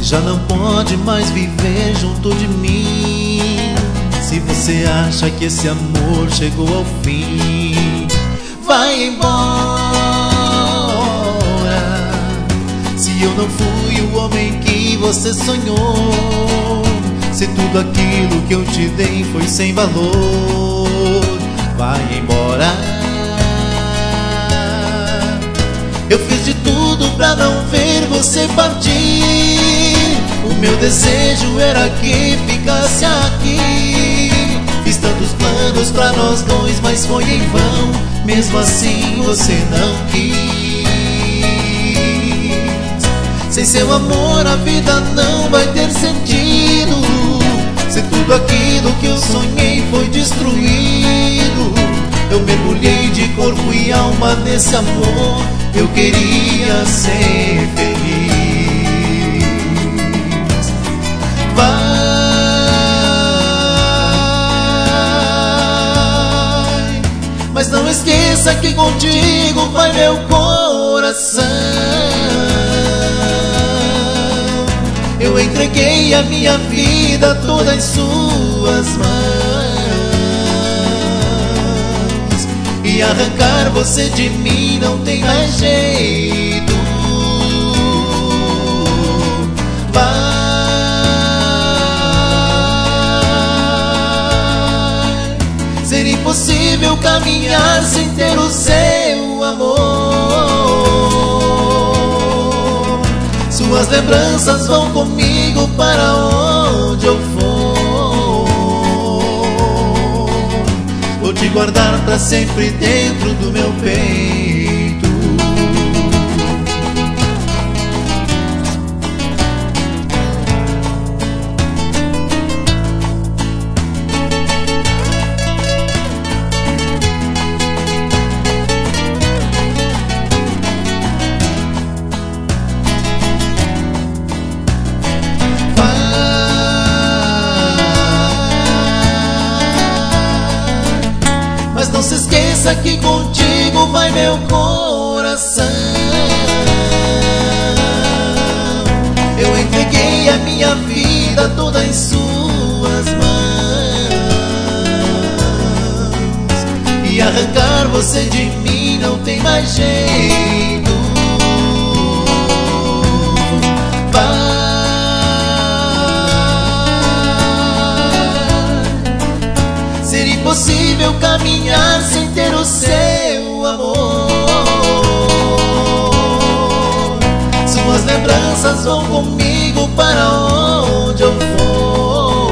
já não pode mais viver junto de mim. Se você acha que esse amor chegou ao fim, vai embora. Se eu não fui o homem que você sonhou, se tudo aquilo que eu te dei foi sem valor, vai embora. Eu fiz de tudo pra não ver você partir. O meu desejo era que ficasse aqui. Fiz tantos planos pra nós dois, mas foi em vão. Mesmo assim você não quis. Sem seu amor a vida não vai ter sentido. Se tudo aquilo que eu sonhei foi destruído. Eu mergulhei de corpo e alma nesse amor. Eu queria ser feliz. Vai, mas não esqueça que contigo vai meu coração. Eu entreguei a minha vida toda em suas mãos. E arrancar você de mim não tem mais jeito. Vai, ser impossível caminhar sem ter o seu amor. Suas lembranças vão comigo para onde eu for. Vou te guardar pra sempre dentro do meu peito. Mas não se esqueça que contigo vai meu coração. Eu entreguei a minha vida toda em suas mãos. E arrancar você de mim não tem mais jeito. Ser impossível caminhar sem ter o seu amor. Suas lembranças vão comigo para onde eu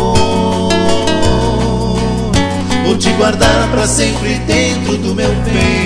for. Vou te guardar pra sempre dentro do meu peito.